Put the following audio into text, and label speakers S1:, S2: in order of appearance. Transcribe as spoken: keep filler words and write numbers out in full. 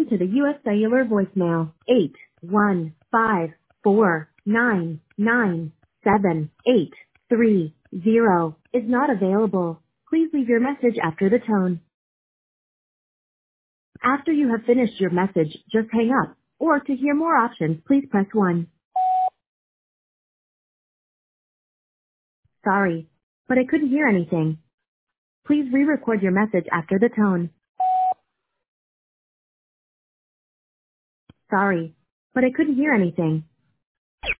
S1: Welcome to the U S Cellular voicemail. eight one five four nine nine seven eight three zero is not available. Please leave your message after the tone. After you have finished your message, just hang up. Or to hear more options, please press one. Sorry, but I couldn't hear anything. Please re-record your message after the tone. Sorry, but I couldn't hear anything.